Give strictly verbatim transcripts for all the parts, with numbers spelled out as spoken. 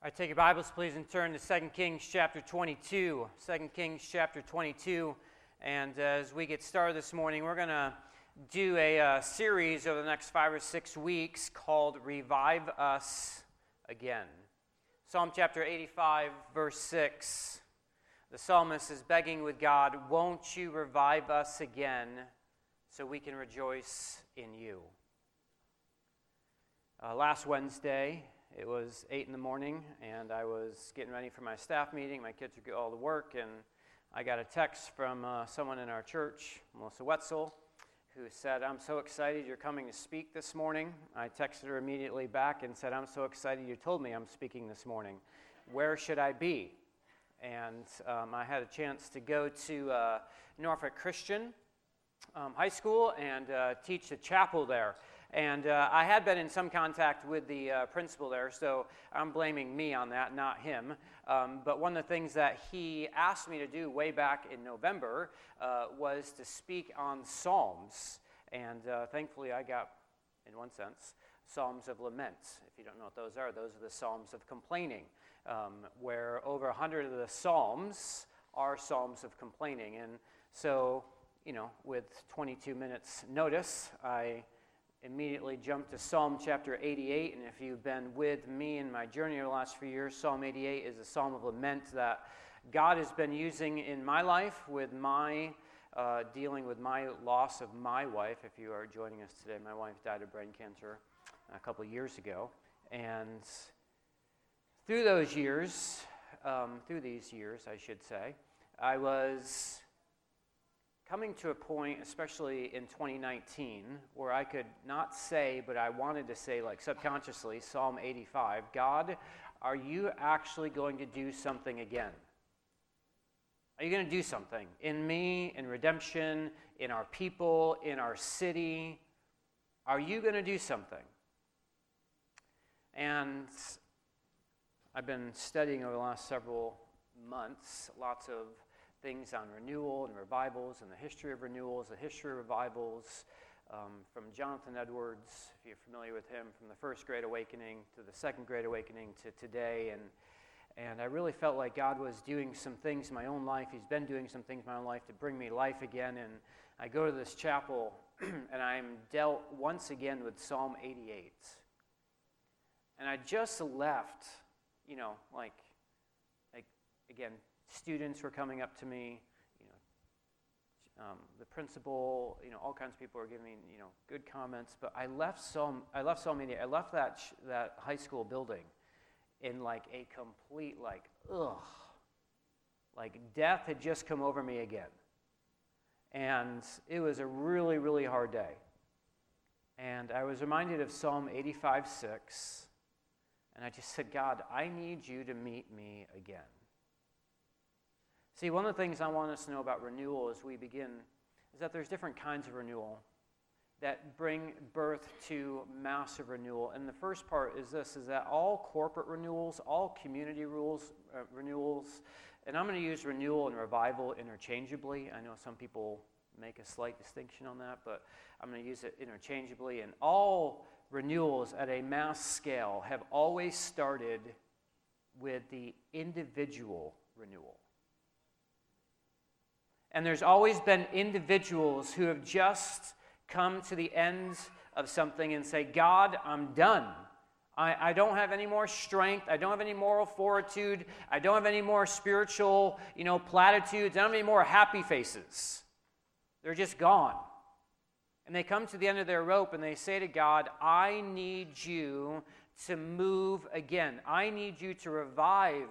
All right, take your Bibles, please, and turn to Second Kings chapter twenty-two. Second Kings chapter twenty-two. And uh, as we get started this morning, we're going to do a uh, series over the next five or six weeks called Revive Us Again. Psalm chapter eighty-five, verse six. The psalmist is begging with God, "Won't you revive us again so we can rejoice in you?" Uh, last Wednesday, it was eight in the morning, and I was getting ready for my staff meeting. My kids would go all to work, and I got a text from uh, someone in our church, Melissa Wetzel, who said, "I'm so excited you're coming to speak this morning." I texted her immediately back and said, "I'm so excited you told me I'm speaking this morning. Where should I be?" And um, I had a chance to go to uh, Norfolk Christian um, High School and uh, teach the chapel there. And uh, I had been in some contact with the uh, principal there, so I'm blaming me on that, not him. Um, but one of the things that he asked me to do way back in November uh, was to speak on Psalms. And uh, thankfully I got, in one sense, Psalms of Lament. If you don't know what those are, those are the Psalms of complaining, um, where over one hundred of the Psalms are Psalms of complaining. And so, you know, with twenty-two minutes notice, I immediately jump to Psalm chapter eighty-eight, and if you've been with me in my journey over the last few years, Psalm eighty-eight is a psalm of lament that God has been using in my life with my uh, dealing with my loss of my wife. If you are joining us today, my wife died of brain cancer a couple of years ago, and through those years, um, through these years, I should say, I was coming to a point, especially in twenty nineteen, where I could not say, but I wanted to say, like subconsciously, Psalm eighty-five, "God, are you actually going to do something again? Are you going to do something in me, in redemption, in our people, in our city? Are you going to do something?" And I've been studying over the last several months lots of things on renewal and revivals and the history of renewals, the history of revivals, um, from Jonathan Edwards, if you're familiar with him, from the first Great Awakening to the second Great Awakening to today. And and I really felt like God was doing some things in my own life. He's been doing some things in my own life to bring me life again. And I go to this chapel, and I'm dealt once again with Psalm eighty-eight. And I just left, you know, like, like again, students were coming up to me, you know, um, the principal, you know, all kinds of people were giving me, you know, good comments. But I left Psalm, I left Psalm eighty-eight. I left that sh- that high school building in like a complete, like, ugh, like death had just come over me again, and it was a really, really hard day. And I was reminded of Psalm eighty-five six, and I just said, "God, I need you to meet me again." See, one of the things I want us to know about renewal as we begin is that there's different kinds of renewal that bring birth to massive renewal. And the first part is this, is that all corporate renewals, all community rules, uh, renewals, and I'm going to use renewal and revival interchangeably. I know some people make a slight distinction on that, but I'm going to use it interchangeably. And all renewals at a mass scale have always started with the individual renewal. And there's always been individuals who have just come to the end of something and say, "God, I'm done. I, I don't have any more strength. I don't have any moral fortitude. I don't have any more spiritual, you know, platitudes. I don't have any more happy faces. They're just gone." And they come to the end of their rope and they say to God, "I need you to move again. I need you to revive."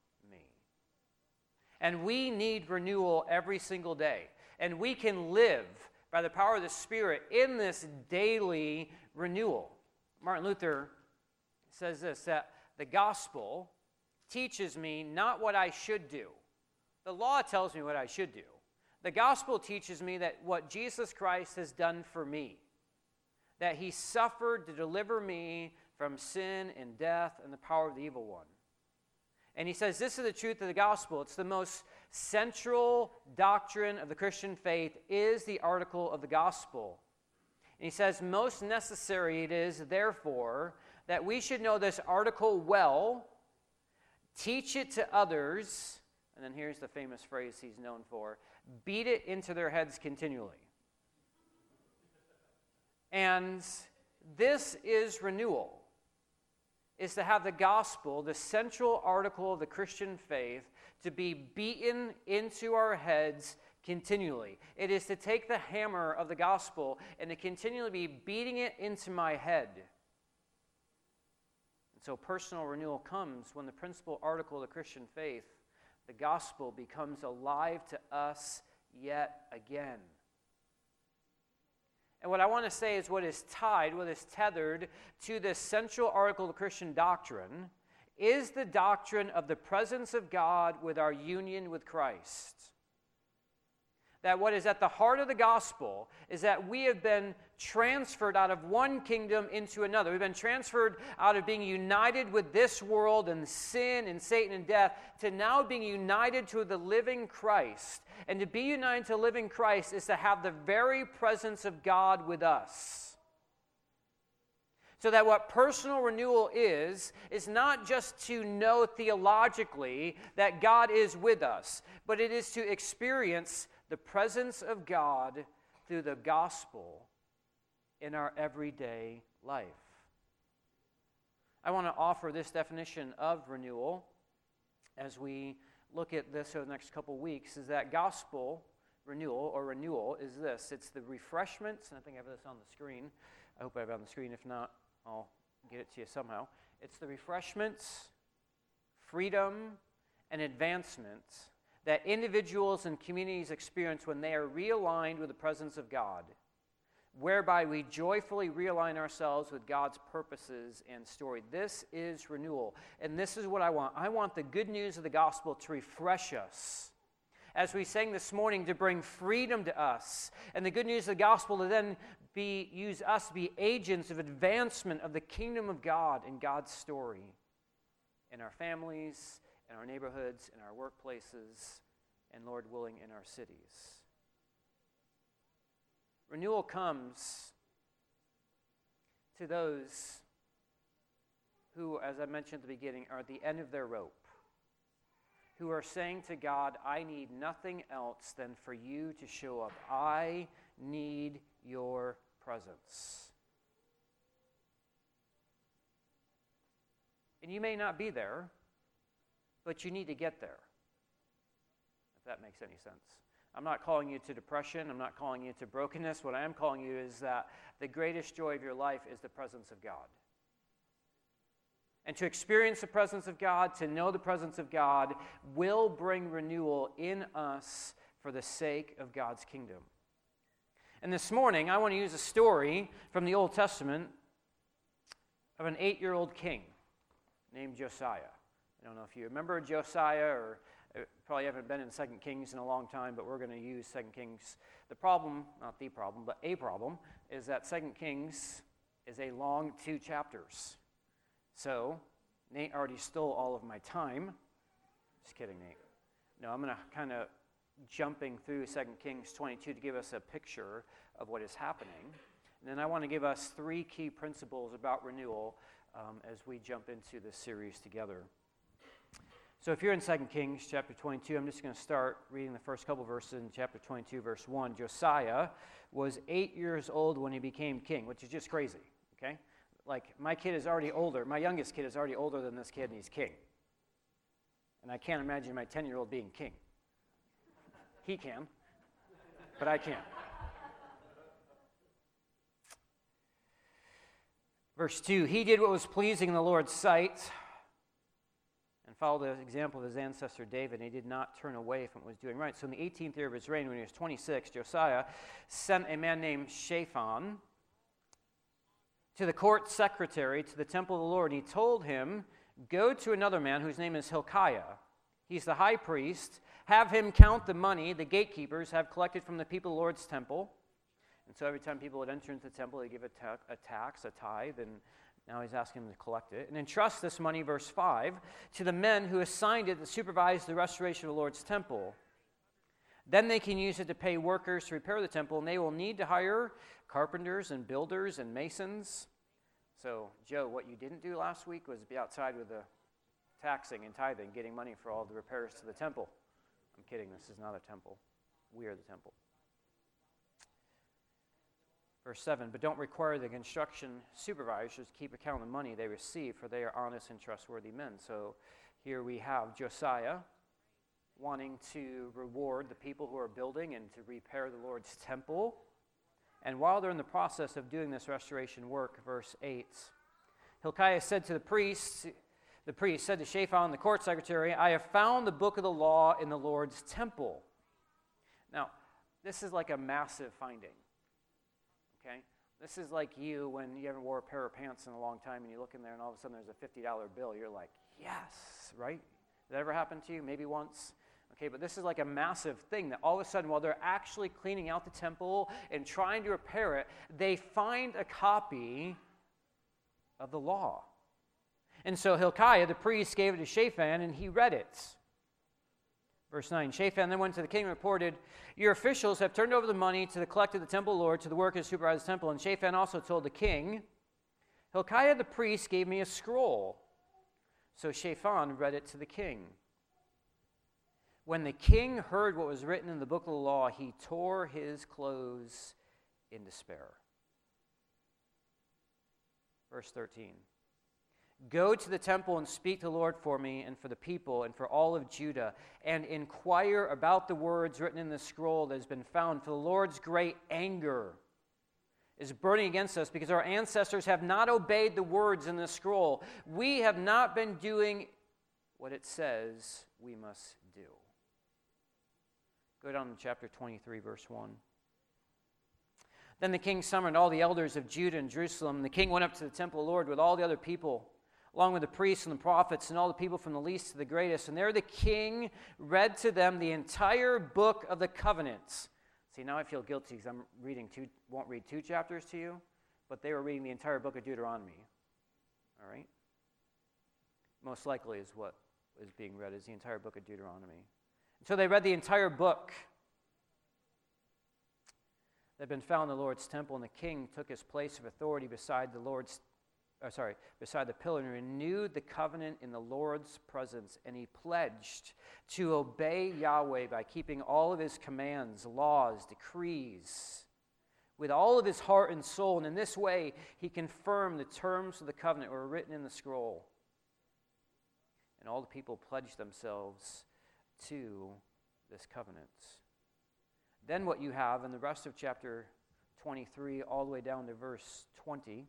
And we need renewal every single day. And we can live by the power of the Spirit in this daily renewal. Martin Luther says this, that the gospel teaches me not what I should do. The law tells me what I should do. The gospel teaches me that what Jesus Christ has done for me, that he suffered to deliver me from sin and death and the power of the evil one. And he says this is the truth of the gospel. It's the most central doctrine of the Christian faith is the article of the gospel. And he says most necessary it is, therefore, that we should know this article well teach it to others, and then here's the famous phrase he's known for, beat it into their heads continually. And this is renewal, is to have the gospel, the central article of the Christian faith, to be beaten into our heads continually. It is to take the hammer of the gospel and to continually be beating it into my head. And so personal renewal comes when the principal article of the Christian faith, the gospel, becomes alive to us yet again. And what I want to say is what is tied, what is tethered to this central article of Christian doctrine is the doctrine of the presence of God with our union with Christ. That what is at the heart of the gospel is that we have been transferred out of one kingdom into another. We've been transferred out of being united with this world and sin and Satan and death to now being united to the living Christ. And to be united to living Christ is to have the very presence of God with us. So that what personal renewal is, is not just to know theologically that God is with us, but it is to experience the presence of God through the gospel in our everyday life. I want to offer this definition of renewal as we look at this over the next couple weeks, is that gospel renewal or renewal is this. It's the refreshments, and I think I have this on the screen. I hope I have it on the screen. If not, I'll get it to you somehow. It's the refreshments, freedom, and advancement that individuals and communities experience when they are realigned with the presence of God, whereby we joyfully realign ourselves with God's purposes and story. This is renewal, and this is what I want. I want the good news of the gospel to refresh us. As we sang this morning, to bring freedom to us, and the good news of the gospel to then be use us to be agents of advancement of the kingdom of God and God's story in our families, in our neighborhoods, in our workplaces, and Lord willing, in our cities. Renewal comes to those who, as I mentioned at the beginning, are at the end of their rope, who are saying to God, I need nothing else than for you to show up. I need your presence. And you may not be there, but you need to get there, if that makes any sense. I'm not calling you to depression. I'm not calling you to brokenness. What I am calling you is that the greatest joy of your life is the presence of God. And to experience the presence of God, to know the presence of God, will bring renewal in us for the sake of God's kingdom. And this morning, I want to use a story from the Old Testament of an eight-year-old king named Josiah. I don't know if you remember Josiah, or probably haven't been in Second Kings in a long time, but we're going to use Second Kings. The problem, not the problem, but a problem, is that Second Kings is a long two chapters. So, Nate already stole all of my time. Just kidding, Nate. No, I'm going to kind of jumping through Second Kings twenty-two to give us a picture of what is happening. And then I want to give us three key principles about renewal um, as we jump into this series together. So if you're in Second Kings chapter twenty-two, I'm just going to start reading the first couple verses in chapter twenty-two, verse one. Josiah was eight years old when he became king, which is just crazy, okay? Like, my kid is already older. My youngest kid is already older than this kid, and he's king. And I can't imagine my ten-year-old being king. He can, but I can't. Verse two, he did what was pleasing in the Lord's sight and followed the example of his ancestor David, and he did not turn away from what he was doing right. So in the eighteenth year of his reign, when he was twenty-six, Josiah sent a man named Shaphan to the court secretary to the temple of the Lord. He told him, go to another man whose name is Hilkiah. He's the high priest. Have him count the money the gatekeepers have collected from the people of the Lord's temple. And so every time people would enter into the temple, they give a, ta- a tax, a tithe, and now he's asking them to collect it. And entrust this money, verse five, to the men who assigned it to supervise the restoration of the Lord's temple. Then they can use it to pay workers to repair the temple, and they will need to hire carpenters and builders and masons. So, Joe, what you didn't do last week was be outside with the taxing and tithing, getting money for all the repairs to the temple. I'm kidding, this is not a temple. We are the temple. Verse seven, but don't require the construction supervisors to keep account of the money they receive, for they are honest and trustworthy men. So here we have Josiah wanting to reward the people who are building and to repair the Lord's temple. And while they're in the process of doing this restoration work, verse eight, Hilkiah said to the priests, the priest said to Shaphan, the court secretary, I have found the book of the law in the Lord's temple. Now, this is like a massive finding. Okay? This is like you when you haven't wore a pair of pants in a long time and you look in there and all of a sudden there's a fifty dollar bill. You're like, yes, right? Did that ever happen to you? Maybe once? Okay, but this is like a massive thing that all of a sudden while they're actually cleaning out the temple and trying to repair it, they find a copy of the law. And so Hilkiah, the priest, gave it to Shaphan and he read it. Verse nine, Shaphan then went to the king and reported, your officials have turned over the money to the collect of the temple Lord, to the workers who supervise the temple. And Shaphan also told the king, Hilkiah the priest gave me a scroll. So Shaphan read it to the king. When the king heard what was written in the book of the law, he tore his clothes in despair. Verse thirteen. Go to the temple and speak to the Lord for me and for the people and for all of Judah, and inquire about the words written in the scroll that has been found, for the Lord's great anger is burning against us because our ancestors have not obeyed the words in the scroll. We have not been doing what it says we must do. Go down to chapter twenty-three, verse one. Then the king summoned all the elders of Judah and Jerusalem. And the king went up to the temple of the Lord with all the other people, along with the priests and the prophets and all the people from the least to the greatest. And there the king read to them the entire book of the covenants. See, now I feel guilty because I'm reading two, won't read two chapters to you, but they were reading the entire book of Deuteronomy. All right? Most likely is what is being read, is the entire book of Deuteronomy. And so they read the entire book that had been found in the Lord's temple, and the king took his place of authority beside the Lord's Oh, sorry, beside the pillar, and renewed the covenant in the Lord's presence, and he pledged to obey Yahweh by keeping all of his commands, laws, decrees, with all of his heart and soul, and in this way he confirmed the terms of the covenant were written in the scroll. And all the people pledged themselves to this covenant. Then what you have in the rest of chapter twenty-three all the way down to verse twenty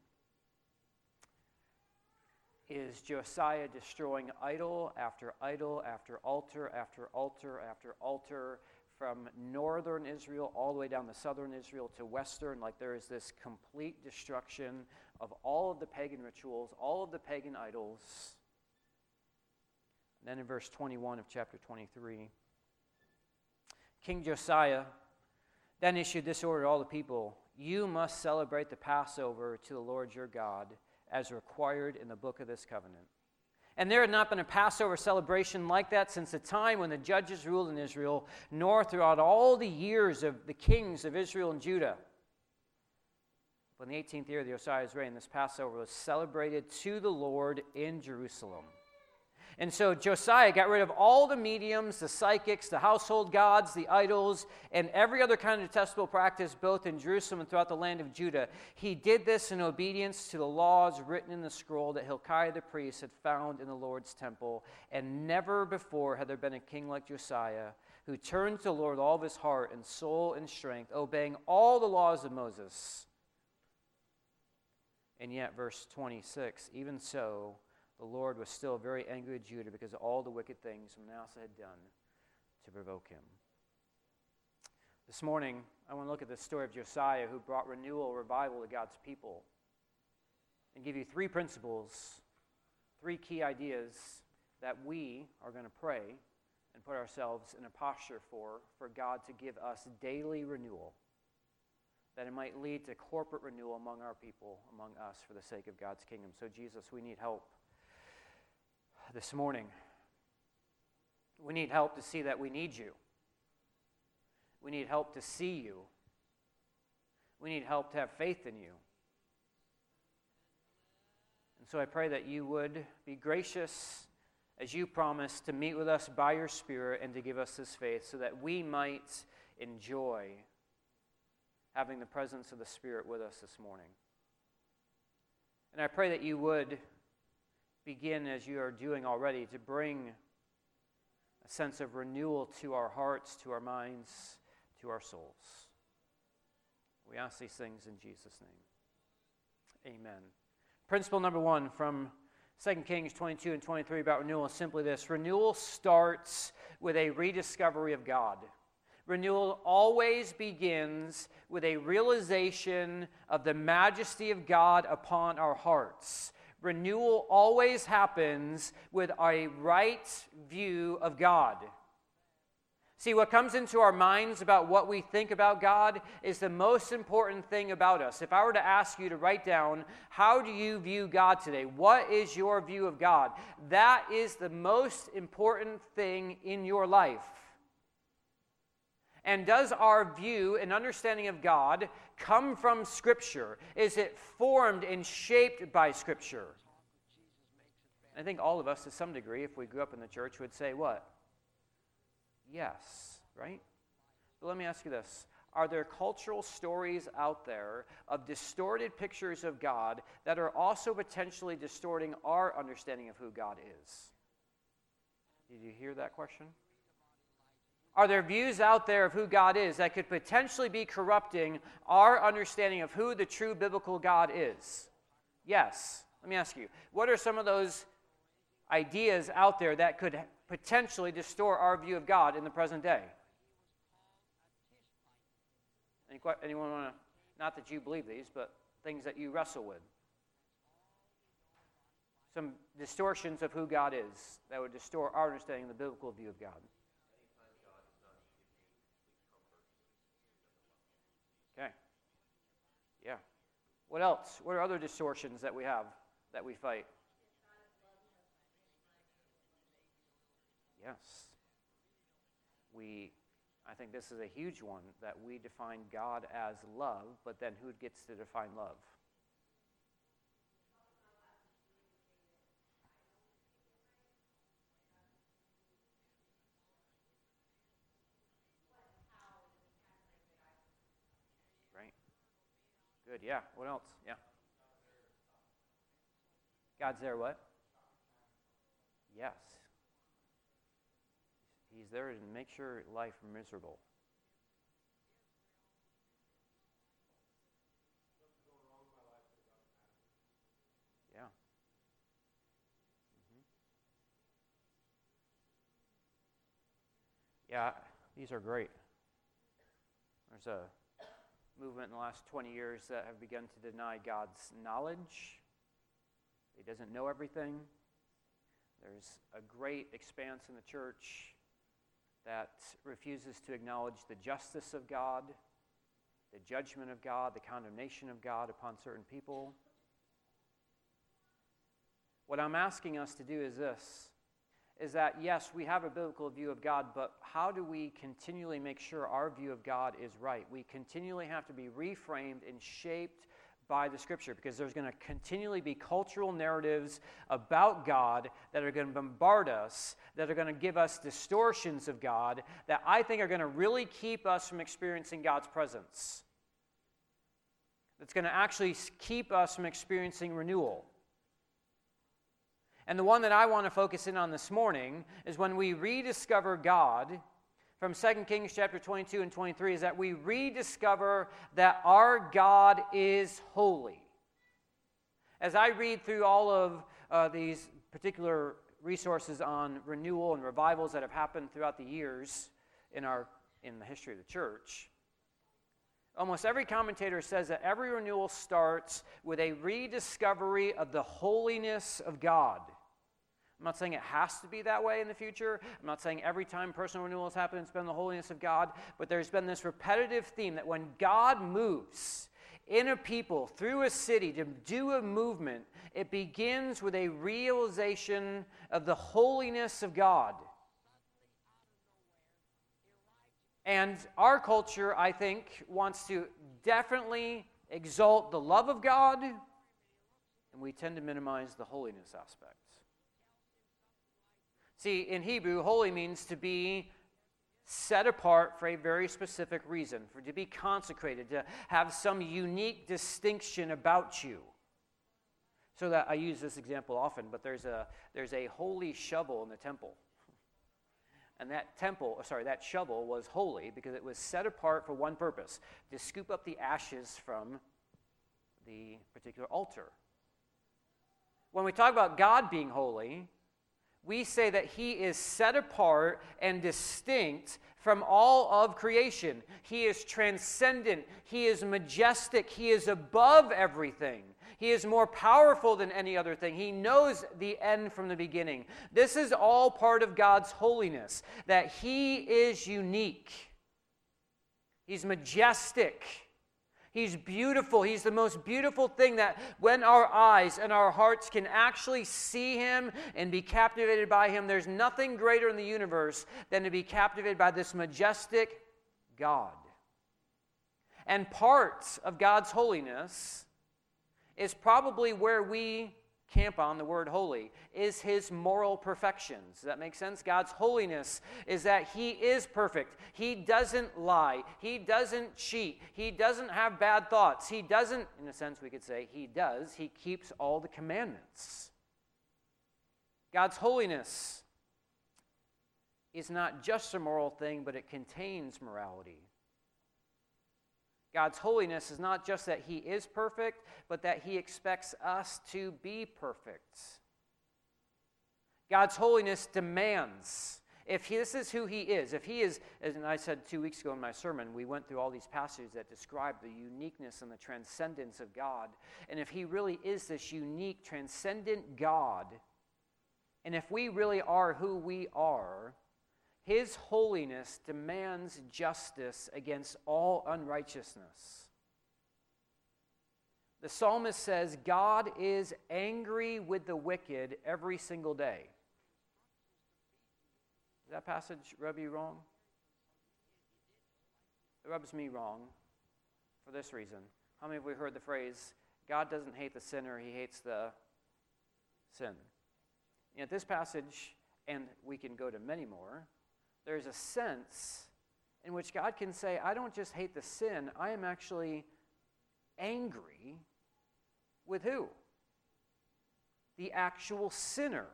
is Josiah destroying idol after idol after altar after altar after altar from northern Israel all the way down to southern Israel to western. Like there is this complete destruction of all of the pagan rituals, all of the pagan idols. And then in verse twenty-one of chapter twenty-three, King Josiah then issued this order to all the people: you must celebrate the Passover to the Lord your God, as required in the book of this covenant. And there had not been a Passover celebration like that since the time when the judges ruled in Israel, nor throughout all the years of the kings of Israel and Judah. But in the eighteenth year of Josiah's reign, this Passover was celebrated to the Lord in Jerusalem. And so Josiah got rid of all the mediums, the psychics, the household gods, the idols, and every other kind of detestable practice, both in Jerusalem and throughout the land of Judah. He did this in obedience to the laws written in the scroll that Hilkiah the priest had found in the Lord's temple. And never before had there been a king like Josiah, who turned to the Lord with all of his heart and soul and strength, obeying all the laws of Moses. And yet, verse twenty-six, even so, the Lord was still very angry with Judah because of all the wicked things Manasseh had done to provoke him. This morning, I want to look at the story of Josiah, who brought renewal, revival to God's people, and give you three principles, three key ideas that we are going to pray and put ourselves in a posture for, for God to give us daily renewal, that it might lead to corporate renewal among our people, among us, for the sake of God's kingdom. So, Jesus, we need help this morning. We need help to see that we need you. We need help to see you. We need help to have faith in you. And so I pray that you would be gracious as you promise to meet with us by your Spirit and to give us this faith so that we might enjoy having the presence of the Spirit with us this morning. And I pray that you would begin, as you are doing already, to bring a sense of renewal to our hearts, to our minds, to our souls. We ask these things in Jesus' name. Amen. Principle number one from Second Kings twenty-two and twenty-three about renewal is simply this. Renewal starts with a rediscovery of God. Renewal always begins with a realization of the majesty of God upon our hearts. Renewal always happens with a right view of God. See, what comes into our minds about what we think about God is the most important thing about us. If I were to ask you to write down, how do you view God today? What is your view of God? That is the most important thing in your life. And does our view and understanding of God come from Scripture? Is it formed and shaped by Scripture? I think all of us, to some degree, if we grew up in the church, would say what? Yes, right? But let me ask you this. Are there cultural stories out there of distorted pictures of God that are also potentially distorting our understanding of who God is? Did you hear that question? Are there views out there of who God is that could potentially be corrupting our understanding of who the true biblical God is? Yes. Let me ask you, what are some of those ideas out there that could potentially distort our view of God in the present day? Any, anyone want to, not that you believe these, but things that you wrestle with? Some distortions of who God is that would distort our understanding of the biblical view of God. Okay. Yeah. What else? What are other distortions that we have, that we fight? Yes. We, I think this is a huge one, that we define God as love, but then who gets to define love? Right. Good, yeah. What else? Yeah. God's there what? Yes. He's there to make sure life miserable. Yeah. Mm-hmm. Yeah, these are great. There's a movement in the last twenty years that have begun to deny God's knowledge. He doesn't know everything. There's a great expanse in the church that refuses to acknowledge the justice of God, the judgment of God, the condemnation of God upon certain people. What I'm asking us to do is this, is that yes, we have a biblical view of God, but how do we continually make sure our view of God is right? We continually have to be reframed and shaped by the Scripture, because there's going to continually be cultural narratives about God that are going to bombard us, that are going to give us distortions of God, that I think are going to really keep us from experiencing God's presence. That's going to actually keep us from experiencing renewal. And the one that I want to focus in on this morning is when we rediscover God from Second Kings chapter twenty-two and twenty-three, is that we rediscover that our God is holy. As I read through all of uh, these particular resources on renewal and revivals that have happened throughout the years in our in the history of the church, almost every commentator says that every renewal starts with a rediscovery of the holiness of God. I'm not saying it has to be that way in the future. I'm not saying every time personal renewal has happened, it's been the holiness of God. But there's been this repetitive theme that when God moves in a people, through a city, to do a movement, it begins with a realization of the holiness of God. And our culture, I think, wants to definitely exalt the love of God, and we tend to minimize the holiness aspect. See, in Hebrew, holy means to be set apart for a very specific reason, for to be consecrated, to have some unique distinction about you. So that I use this example often, but there's a there's a holy shovel in the temple. And that temple, sorry, that shovel was holy because it was set apart for one purpose, to scoop up the ashes from the particular altar. When we talk about God being holy, we say that he is set apart and distinct from all of creation. He is transcendent. He is majestic. He is above everything. He is more powerful than any other thing. He knows the end from the beginning. This is all part of God's holiness, that he is unique. He's majestic. He's beautiful. He's the most beautiful thing, that when our eyes and our hearts can actually see him and be captivated by him, there's nothing greater in the universe than to be captivated by this majestic God. And part of God's holiness is probably where we camp on the word holy, is his moral perfections. Does that make sense? God's holiness is that he is perfect. He doesn't lie. He doesn't cheat. He doesn't have bad thoughts. He doesn't, in a sense we could say, he does. He keeps all the commandments. God's holiness is not just a moral thing, but it contains morality. God's holiness is not just that he is perfect, but that he expects us to be perfect. God's holiness demands, if he, this is who he is, if he is, as I said two weeks ago in my sermon, we went through all these passages that describe the uniqueness and the transcendence of God. And if he really is this unique, transcendent God, and if we really are who we are, his holiness demands justice against all unrighteousness. The psalmist says, God is angry with the wicked every single day. Does that passage rub you wrong? It rubs me wrong for this reason. How many of you have heard the phrase, God doesn't hate the sinner, he hates the sin? In this passage, and we can go to many more, there's a sense in which God can say, I don't just hate the sin, I am actually angry with who? The actual sinner.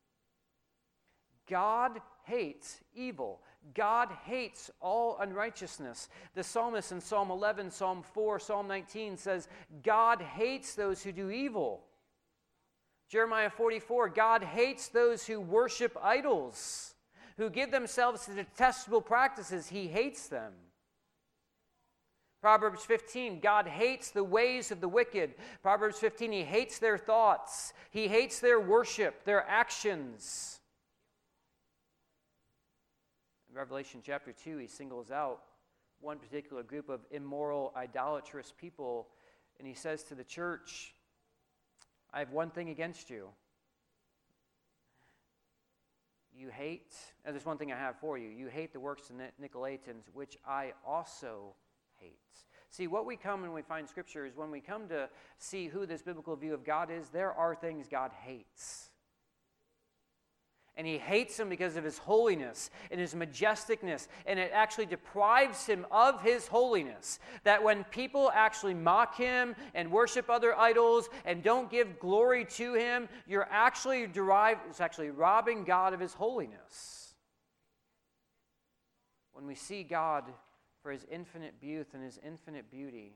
God hates evil. God hates all unrighteousness. The psalmist in Psalm eleven, Psalm four, Psalm nineteen says, God hates those who do evil. Jeremiah forty-four, God hates those who worship idols, who give themselves to detestable practices. He hates them. Proverbs fifteen, God hates the ways of the wicked. Proverbs fifteen, he hates their thoughts. He hates their worship, their actions. In Revelation chapter two, he singles out one particular group of immoral, idolatrous people, and he says to the church, I have one thing against you. You hate, and there's one thing I have for you. You hate the works of the Nicolaitans, which I also hate. See, what we come when we find Scripture is when we come to see who this biblical view of God is, there are things God hates. And he hates them because of his holiness and his majesticness, and it actually deprives him of his holiness. That when people actually mock him and worship other idols and don't give glory to him, you're actually derive, it's actually robbing God of his holiness. When we see God for his infinite youth and his infinite beauty,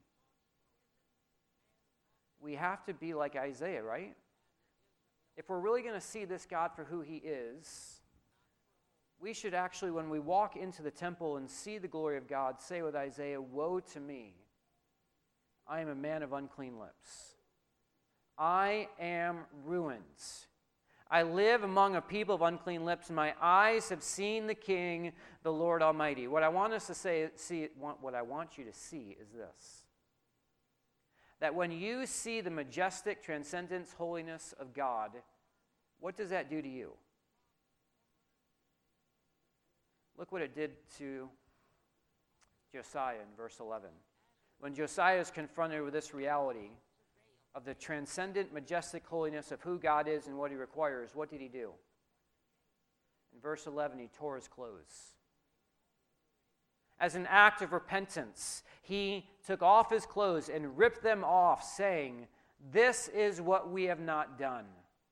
we have to be like Isaiah, right? If we're really going to see this God for who he is, we should actually, when we walk into the temple and see the glory of God, say with Isaiah, woe to me, I am a man of unclean lips. I am ruined. I live among a people of unclean lips, and my eyes have seen the King, the Lord Almighty. What I want us to say, see, what I want you to see is this. That when you see the majestic transcendence, holiness of God, what does that do to you? Look what it did to Josiah in verse eleven. When Josiah is confronted with this reality of the transcendent, majestic holiness of who God is and what he requires, what did he do? verse eleven, he tore his clothes. As an act of repentance, he took off his clothes and ripped them off, saying, "This is what we have not done."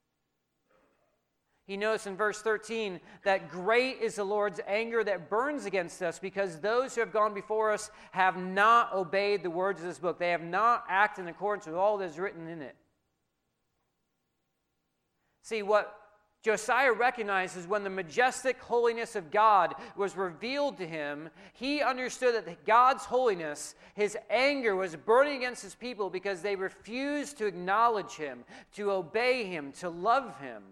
He notes in verse thirteen that great is the Lord's anger that burns against us because those who have gone before us have not obeyed the words of this book. They have not acted in accordance with all that is written in it. See, what Josiah recognizes when the majestic holiness of God was revealed to him, he understood that God's holiness, his anger was burning against his people because they refused to acknowledge him, to obey him, to love him.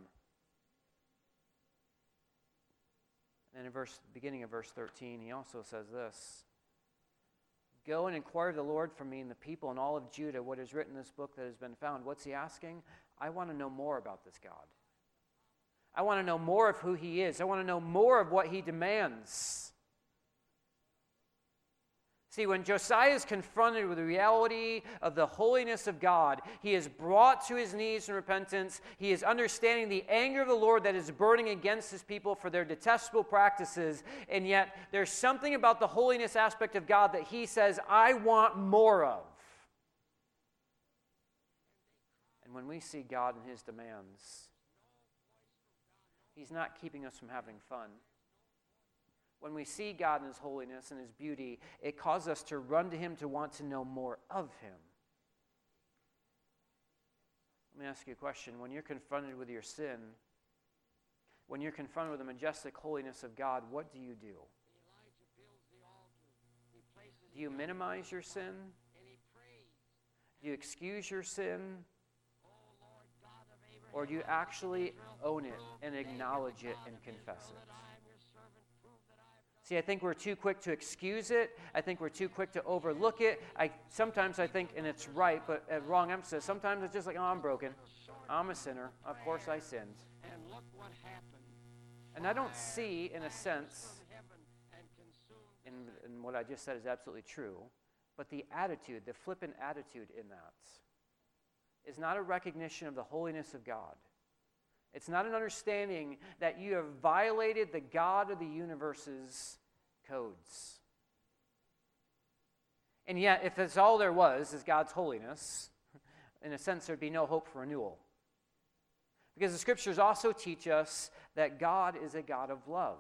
And in verse beginning of verse thirteen, he also says this, "Go and inquire of the Lord for me and the people and all of Judah what is written in this book that has been found." What's he asking? I want to know more about this God. I want to know more of who he is. I want to know more of what he demands. See, when Josiah is confronted with the reality of the holiness of God, he is brought to his knees in repentance. He is understanding the anger of the Lord that is burning against his people for their detestable practices. And yet, there's something about the holiness aspect of God that he says, I want more of. And when we see God and his demands, he's not keeping us from having fun. When we see God in his holiness and his beauty, it causes us to run to him to want to know more of him. Let me ask you a question. When you're confronted with your sin, when you're confronted with the majestic holiness of God, what do you do? Do you minimize your sin? Do you excuse your sin? Or do you actually own it and acknowledge it and confess it? See, I think we're too quick to excuse it. I think we're too quick to overlook it. I sometimes I think, and it's right, but at wrong emphasis, sometimes it's just like, oh, I'm broken. I'm a sinner. Of course I sinned. And look what happened. And I don't see, in a sense, and, and what I just said is absolutely true, but the attitude, the flippant attitude in that is not a recognition of the holiness of God. It's not an understanding that you have violated the God of the universe's codes. And yet, if that's all there was, is God's holiness, in a sense, there'd be no hope for renewal. Because the Scriptures also teach us that God is a God of love.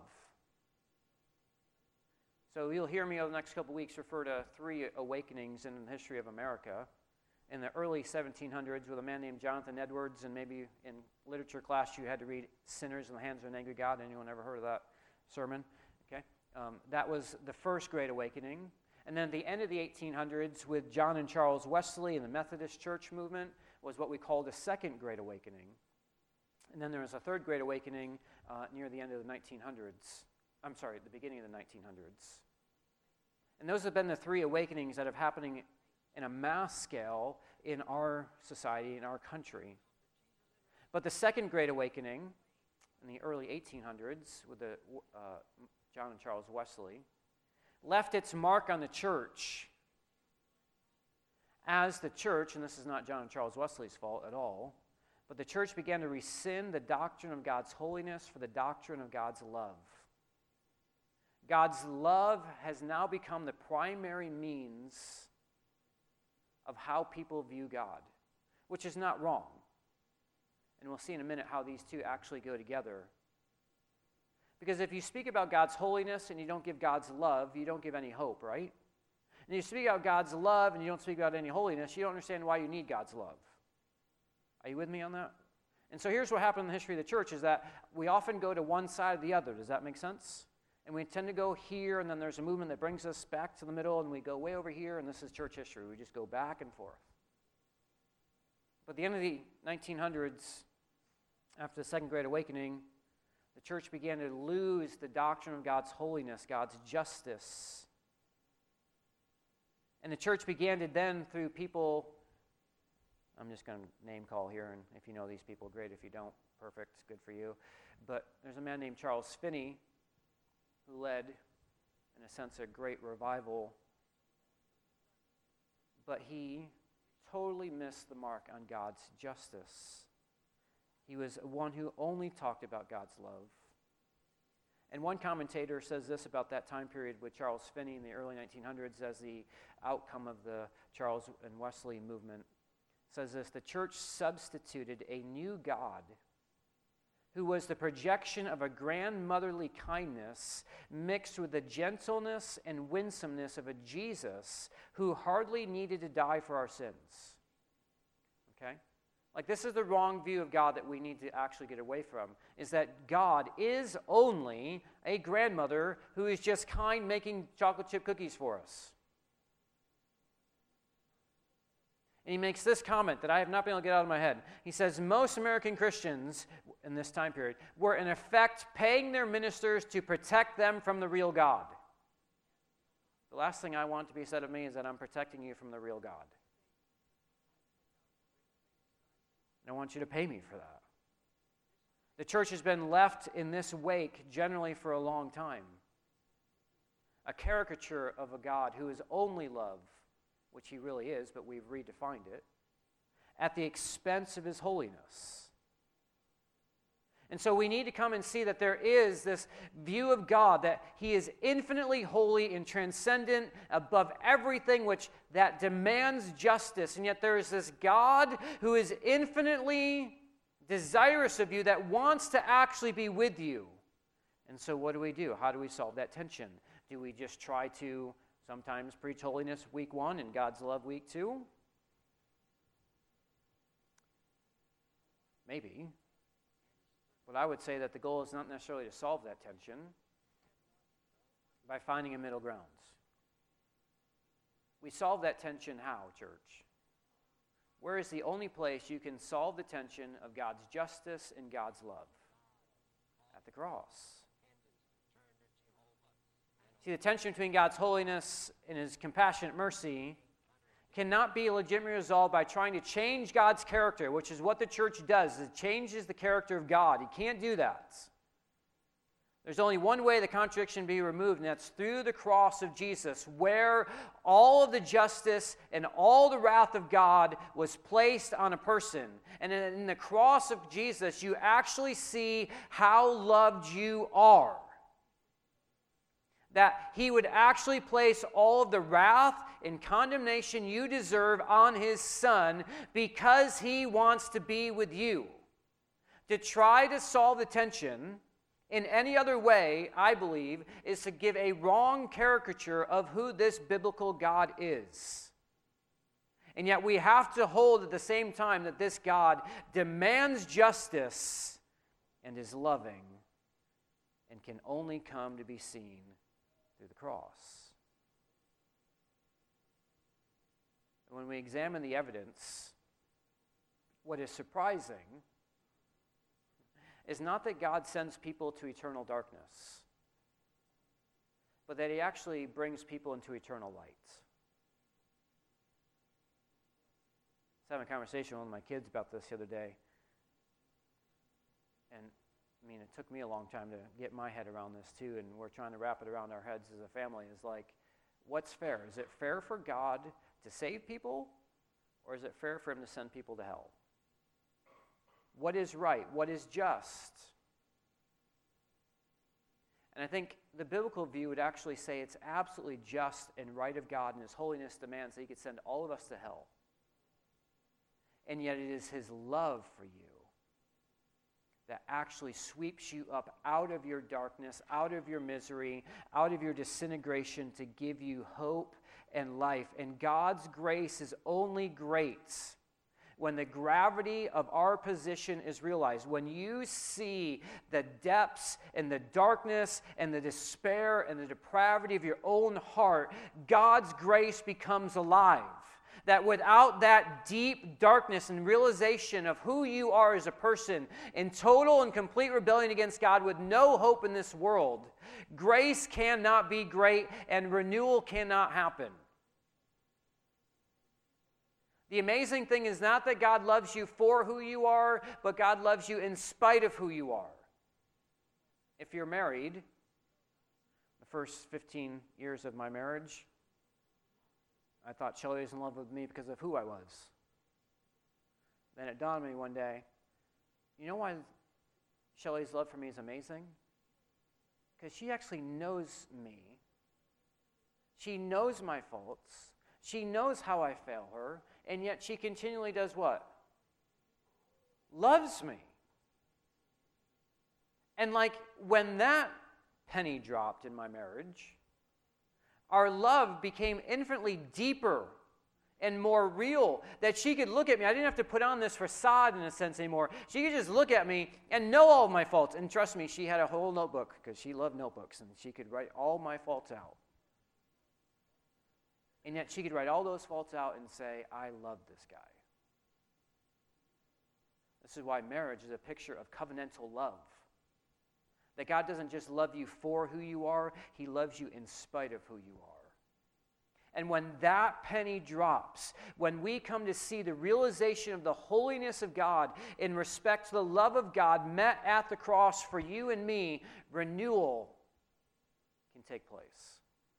So you'll hear me over the next couple weeks refer to three awakenings in the history of America. In the early seventeen hundreds with a man named Jonathan Edwards, and maybe in literature class you had to read Sinners in the Hands of an Angry God. Anyone ever heard of that sermon? Okay, um, that was the first Great Awakening. And then at the end of the eighteen hundreds with John and Charles Wesley and the Methodist Church movement was what we call the Second Great Awakening. And then there was a third Great Awakening uh, near the end of the nineteen hundreds. I'm sorry, at the beginning of the nineteen hundreds. And those have been the three awakenings that have happening in a mass scale in our society, in our country. But the Second Great Awakening in the early eighteen hundreds with the, uh, John and Charles Wesley left its mark on the church as the church, and this is not John and Charles Wesley's fault at all, but the church began to rescind the doctrine of God's holiness for the doctrine of God's love. God's love has now become the primary means of how people view God, which is not wrong. And we'll see in a minute how these two actually go together. Because if you speak about God's holiness and you don't give God's love, you don't give any hope, right? And you speak about God's love and you don't speak about any holiness, you don't understand why you need God's love. Are you with me on that? And so here's what happened in the history of the church is that we often go to one side or the other. Does that make sense? And we tend to go here, and then there's a movement that brings us back to the middle, and we go way over here, and this is church history. We just go back and forth. But at the end of the nineteen hundreds, after the Second Great Awakening, the church began to lose the doctrine of God's holiness, God's justice. And the church began to then, through people, I'm just going to name call here, and if you know these people, great. If you don't, perfect, good for you. But there's a man named Charles Finney who led, in a sense, a great revival. But he totally missed the mark on God's justice. He was one who only talked about God's love. And one commentator says this about that time period with Charles Finney in the early nineteen hundreds as the outcome of the Charles and Wesley movement. Says this: the church substituted a new God who was the projection of a grandmotherly kindness mixed with the gentleness and winsomeness of a Jesus who hardly needed to die for our sins. Okay? Like, this is the wrong view of God that we need to actually get away from, is that God is only a grandmother who is just kind making chocolate chip cookies for us. And he makes this comment that I have not been able to get out of my head. He says, most American Christians in this time period were in effect paying their ministers to protect them from the real God. The last thing I want to be said of me is that I'm protecting you from the real God. And I want you to pay me for that. The church has been left in this wake generally for a long time. A caricature of a God who is only love, which he really is, but we've redefined it, at the expense of his holiness. And so we need to come and see that there is this view of God, that he is infinitely holy and transcendent above everything which that demands justice. And yet there is this God who is infinitely desirous of you, that wants to actually be with you. And so what do we do? How do we solve that tension? Do we just try to sometimes preach holiness week one and God's love week two? Maybe. But I would say that the goal is not necessarily to solve that tension by finding a middle ground. We solve that tension how, church? Where is the only place you can solve the tension of God's justice and God's love? At the cross. See, the tension between God's holiness and his compassionate mercy cannot be legitimately resolved by trying to change God's character, which is what the church does. It changes the character of God. You can't do that. There's only one way the contradiction can be removed, and that's through the cross of Jesus, where all of the justice and all the wrath of God was placed on a person. And in the cross of Jesus, you actually see how loved you are. That he would actually place all of the wrath and condemnation you deserve on his Son because he wants to be with you. To try to solve the tension in any other way, I believe, is to give a wrong caricature of who this biblical God is. And yet we have to hold at the same time that this God demands justice and is loving and can only come to be seen through the cross. When we examine the evidence, what is surprising is not that God sends people to eternal darkness, but that he actually brings people into eternal light. I was having a conversation with one of my kids about this the other day, and I mean, it took me a long time to get my head around this too, and we're trying to wrap it around our heads as a family. Is like, what's fair? Is it fair for God to save people, or is it fair for him to send people to hell? What is right? What is just? And I think the biblical view would actually say it's absolutely just and right of God, and his holiness demands that he could send all of us to hell. And yet it is his love for you that actually sweeps you up out of your darkness, out of your misery, out of your disintegration to give you hope and life. And God's grace is only great when the gravity of our position is realized. When you see the depths and the darkness and the despair and the depravity of your own heart, God's grace becomes alive. That without that deep darkness and realization of who you are as a person in total and complete rebellion against God with no hope in this world, grace cannot be great and renewal cannot happen. The amazing thing is not that God loves you for who you are, but God loves you in spite of who you are. If you're married, the first fifteen years of my marriage, I thought Shelley was in love with me because of who I was. Then it dawned on me one day, you know why Shelley's love for me is amazing? Because she actually knows me. She knows my faults. She knows how I fail her. And yet she continually does what? Loves me. And like when that penny dropped in my marriage, our love became infinitely deeper and more real, that she could look at me. I didn't have to put on this facade in a sense anymore. She could just look at me and know all of my faults. And trust me, she had a whole notebook because she loved notebooks, and she could write all my faults out. And yet she could write all those faults out and say, I love this guy. This is why marriage is a picture of covenantal love. That God doesn't just love you for who you are, He loves you in spite of who you are. And when that penny drops, when we come to see the realization of the holiness of God in respect to the love of God met at the cross for you and me, renewal can take place.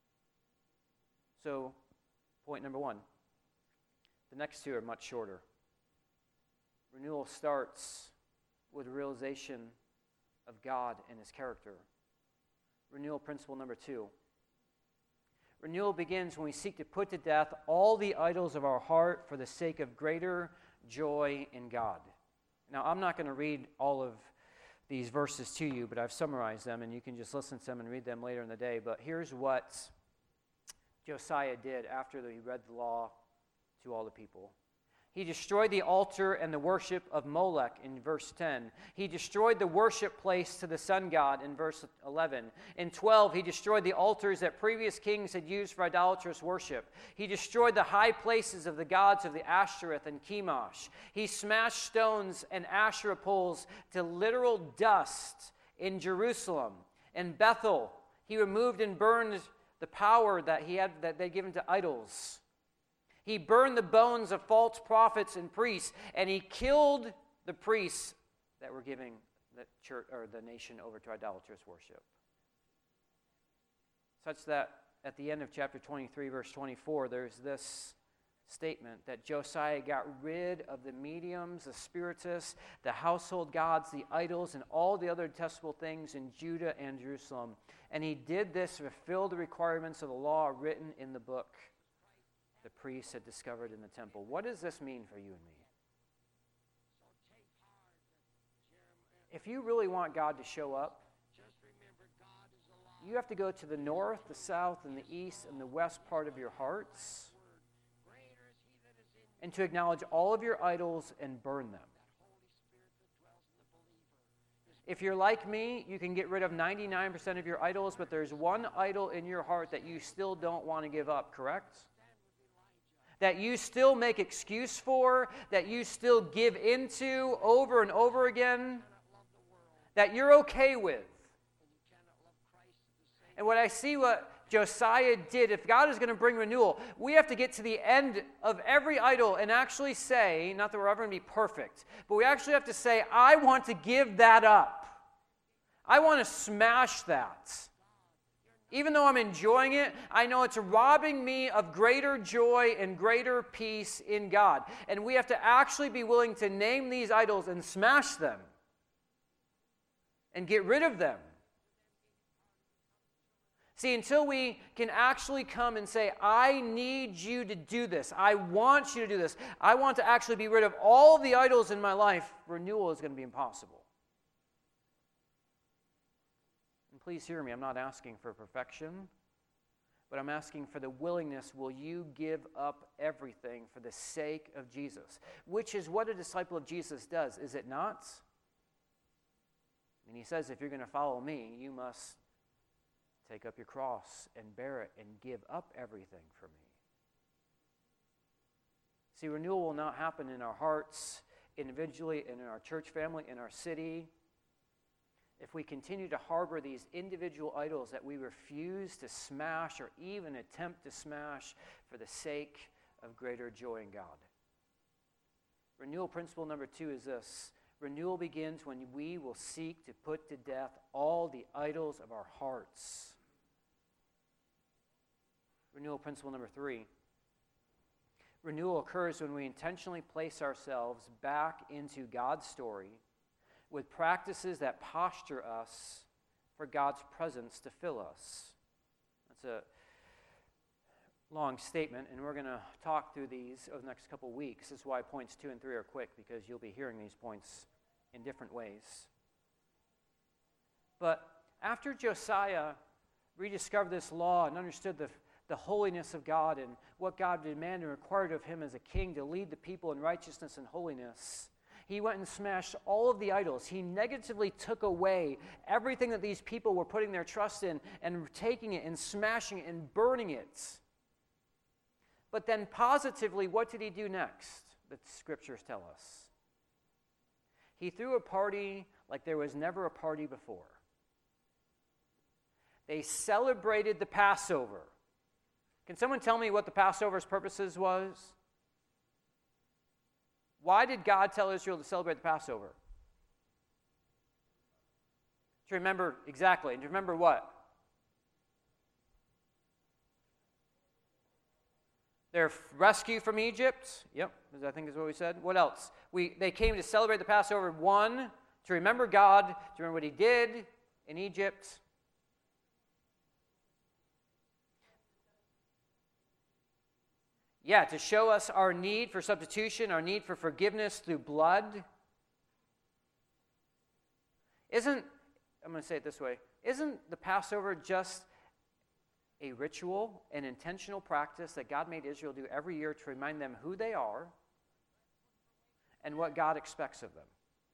So, point number one. The next two are much shorter. Renewal starts with a realization of God and His character. Renewal principle number two. Renewal begins when we seek to put to death all the idols of our heart for the sake of greater joy in God. Now, I'm not going to read all of these verses to you, but I've summarized them, and you can just listen to them and read them later in the day. But here's what Josiah did after he read the law to all the people. He destroyed the altar and the worship of Molech in verse ten. He destroyed the worship place to the sun god in verse eleven. In twelve, he destroyed the altars that previous kings had used for idolatrous worship. He destroyed the high places of the gods of the Ashtoreth and Chemosh. He smashed stones and Asherah poles to literal dust in Jerusalem. In Bethel, he removed and burned the power that he had that they'd given to idols. He burned the bones of false prophets and priests, and he killed the priests that were giving the church or the nation over to idolatrous worship. Such that at the end of chapter twenty-three, verse twenty-four, there's this statement that Josiah got rid of the mediums, the spiritists, the household gods, the idols, and all the other detestable things in Judah and Jerusalem. And he did this to fulfill the requirements of the law written in the book the priests had discovered in the temple. What does this mean for you and me? If you really want God to show up, you have to go to the north, the south, and the east, and the west part of your hearts, and to acknowledge all of your idols and burn them. If you're like me, you can get rid of ninety-nine percent of your idols, but there's one idol in your heart that you still don't want to give up, correct? That you still make excuse for, that you still give into over and over again, that you're okay with. And what I see what Josiah did, if God is going to bring renewal, we have to get to the end of every idol and actually say, not that we're ever going to be perfect, but we actually have to say, I want to give that up. I want to smash that. Even though I'm enjoying it, I know it's robbing me of greater joy and greater peace in God. And we have to actually be willing to name these idols and smash them and get rid of them. See, until we can actually come and say, I need you to do this. I want you to do this. I want to actually be rid of all of the idols in my life, renewal is going to be impossible. Please hear me, I'm not asking for perfection, but I'm asking for the willingness, will you give up everything for the sake of Jesus? Which is what a disciple of Jesus does, is it not? And he says, if you're going to follow me, you must take up your cross and bear it and give up everything for me. See, renewal will not happen in our hearts, individually, and in our church family, in our city, if we continue to harbor these individual idols that we refuse to smash or even attempt to smash for the sake of greater joy in God. Renewal principle number two is this. Renewal begins when we will seek to put to death all the idols of our hearts. Renewal principle number three. Renewal occurs when we intentionally place ourselves back into God's story with practices that posture us for God's presence to fill us. That's a long statement, and we're going to talk through these over the next couple weeks. This is why points two and three are quick, because you'll be hearing these points in different ways. But after Josiah rediscovered this law and understood the, the holiness of God and what God demanded and required of him as a king to lead the people in righteousness and holiness, he went and smashed all of the idols. He negatively took away everything that these people were putting their trust in and taking it and smashing it and burning it. But then positively, what did he do next? The scriptures tell us. He threw a party like there was never a party before. They celebrated the Passover. Can someone tell me what the Passover's purposes was? Why did God tell Israel to celebrate the Passover? To remember, exactly, and to remember what? Their rescue from Egypt. Yep, I think is what we said. What else? We They came to celebrate the Passover, one, to remember God, to remember what he did in Egypt. Yeah, to show us our need for substitution, our need for forgiveness through blood. Isn't, I'm going to say it this way, isn't the Passover just a ritual, an intentional practice that God made Israel do every year to remind them who they are and what God expects of them?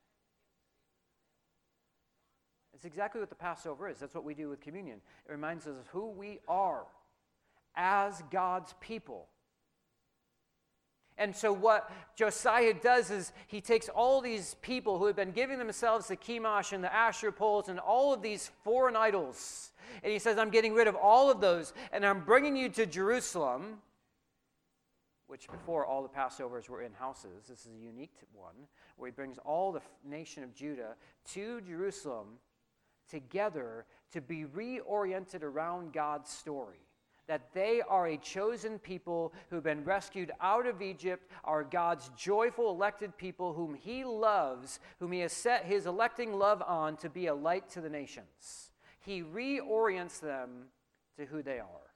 It's exactly what the Passover is. That's what we do with communion. It reminds us of who we are as God's people. And so what Josiah does is he takes all these people who have been giving themselves the Chemosh and the Asherah poles and all of these foreign idols. And he says, I'm getting rid of all of those, and I'm bringing you to Jerusalem, which before all the Passovers were in houses. This is a unique one, where he brings all the nation of Judah to Jerusalem together to be reoriented around God's story. That they are a chosen people who've been rescued out of Egypt, are God's joyful elected people whom he loves, whom he has set his electing love on to be a light to the nations. He reorients them to who they are.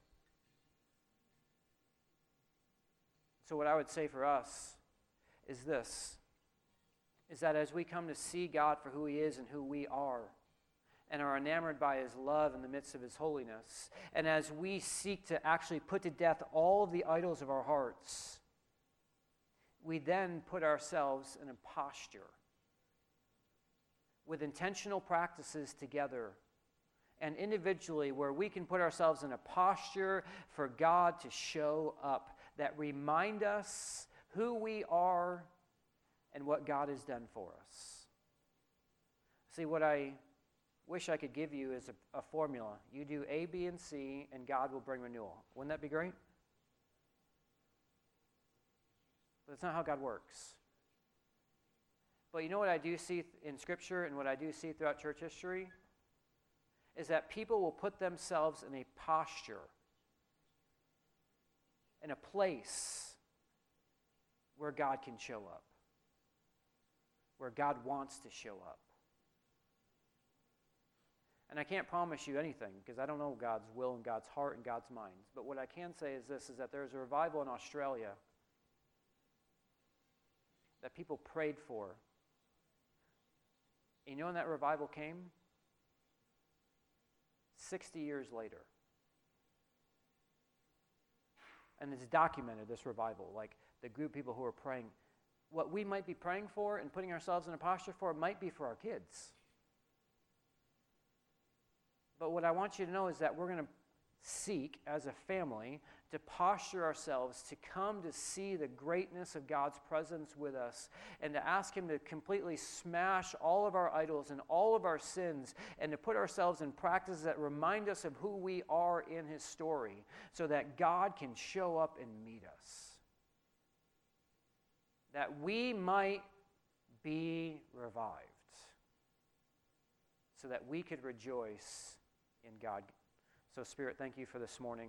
So what I would say for us is this, is that as we come to see God for who he is and who we are, and are enamored by his love in the midst of his holiness, and as we seek to actually put to death all of the idols of our hearts, we then put ourselves in a posture with intentional practices together and individually where we can put ourselves in a posture for God to show up that remind us who we are and what God has done for us. See, what I wish I could give you is a, a formula. You do A, B, and C, and God will bring renewal. Wouldn't that be great? But that's not how God works. But you know what I do see in Scripture and what I do see throughout church history? Is that people will put themselves in a posture, in a place where God can show up, where God wants to show up. And I can't promise you anything because I don't know God's will and God's heart and God's mind. But what I can say is this, is that there's a revival in Australia that people prayed for. And you know when that revival came? sixty years later. And it's documented, this revival, like the group of people who are praying. What we might be praying for and putting ourselves in a posture for might be for our kids. But what I want you to know is that we're going to seek, as a family, to posture ourselves to come to see the greatness of God's presence with us and to ask him to completely smash all of our idols and all of our sins and to put ourselves in practices that remind us of who we are in his story so that God can show up and meet us. That we might be revived so that we could rejoice in God. So, Spirit, thank you for this morning.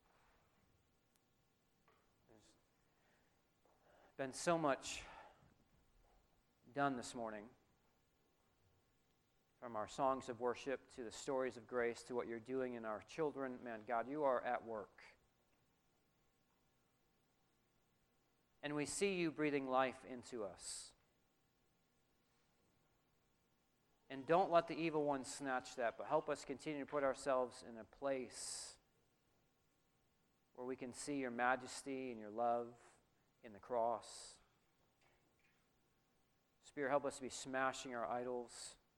There's been so much done this morning. from our songs of worship to the stories of grace to what you're doing in our children. Man, God, you are at work. And we see you breathing life into us. And don't let the evil one snatch that, but help us continue to put ourselves in a place where we can see your majesty and your love in the cross. Spirit, help us to be smashing our idols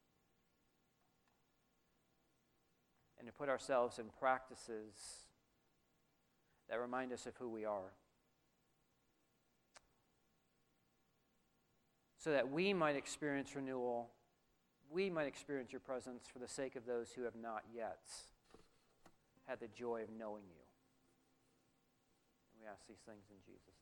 and to put ourselves in practices that remind us of who we are, so that we might experience renewal, we might experience your presence for the sake of those who have not yet had the joy of knowing you. And we ask these things in Jesus' name.